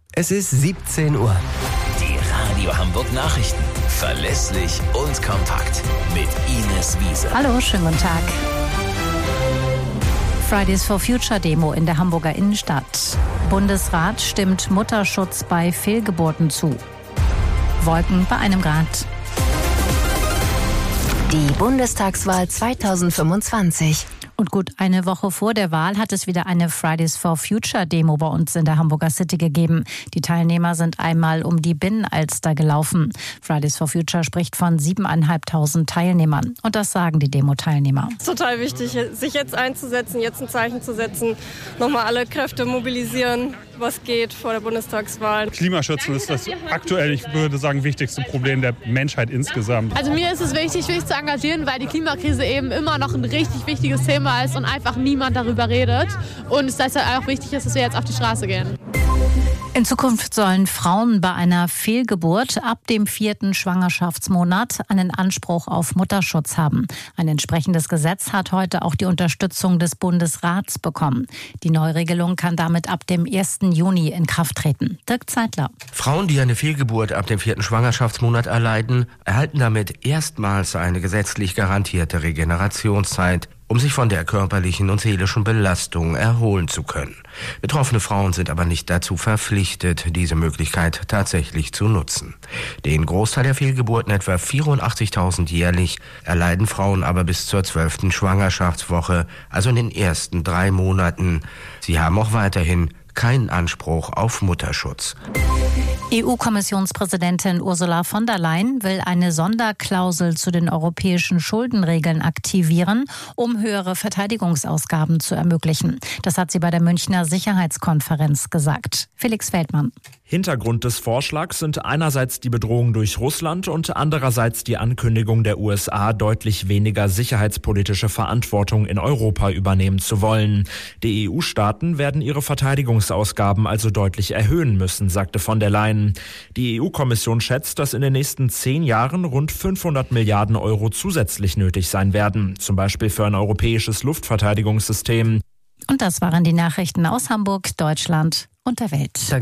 Es ist 17 Uhr. Die Radio Hamburg Nachrichten. Verlässlich und kompakt. Mit Ines Wiese. Hallo, schönen guten Tag. Fridays for Future Demo in der Hamburger Innenstadt. Bundesrat stimmt Mutterschutz bei Fehlgeburten zu. Wolken bei 1 Grad. Die Bundestagswahl 2025. Und gut eine Woche vor der Wahl hat es wieder eine Fridays for Future Demo bei uns in der Hamburger City gegeben. Die Teilnehmer sind einmal um die Binnenalster gelaufen. Fridays for Future spricht von 7.500 Teilnehmern. Und das sagen die Demo-Teilnehmer. Es ist total wichtig, sich jetzt einzusetzen, jetzt ein Zeichen zu setzen, nochmal alle Kräfte mobilisieren, was geht vor der Bundestagswahl. Klimaschutz ist das aktuell, ich würde sagen, wichtigste Problem der Menschheit insgesamt. Also mir ist es wichtig, mich zu engagieren, weil die Klimakrise eben immer noch ein richtig wichtiges Thema ist und einfach niemand darüber redet. Und es deshalb auch wichtig ist, dass wir jetzt auf die Straße gehen. In Zukunft sollen Frauen bei einer Fehlgeburt ab dem 4. Schwangerschaftsmonat einen Anspruch auf Mutterschutz haben. Ein entsprechendes Gesetz hat heute auch die Unterstützung des Bundesrats bekommen. Die Neuregelung kann damit ab dem 1. Juni in Kraft treten. Dirk Zeitler. Frauen, die eine Fehlgeburt ab dem 4. Schwangerschaftsmonat erleiden, erhalten damit erstmals eine gesetzlich garantierte Regenerationszeit, um sich von der körperlichen und seelischen Belastung erholen zu können. Betroffene Frauen sind aber nicht dazu verpflichtet, diese Möglichkeit tatsächlich zu nutzen. Den Großteil der Fehlgeburten, etwa 84.000 jährlich, erleiden Frauen aber bis zur 12. Schwangerschaftswoche, also in den ersten 3 Monaten. Sie haben auch weiterhin keinen Anspruch auf Mutterschutz. EU-Kommissionspräsidentin Ursula von der Leyen will eine Sonderklausel zu den europäischen Schuldenregeln aktivieren, um höhere Verteidigungsausgaben zu ermöglichen. Das hat sie bei der Münchner Sicherheitskonferenz gesagt. Felix Feldmann. Hintergrund des Vorschlags sind einerseits die Bedrohung durch Russland und andererseits die Ankündigung der USA, deutlich weniger sicherheitspolitische Verantwortung in Europa übernehmen zu wollen. Die EU-Staaten werden ihre Verteidigungsausgaben also deutlich erhöhen müssen, sagte von der Leyen. Die EU-Kommission schätzt, dass in den nächsten 10 Jahren rund 500 Milliarden Euro zusätzlich nötig sein werden, zum Beispiel für ein europäisches Luftverteidigungssystem. Und das waren die Nachrichten aus Hamburg, Deutschland und der Welt.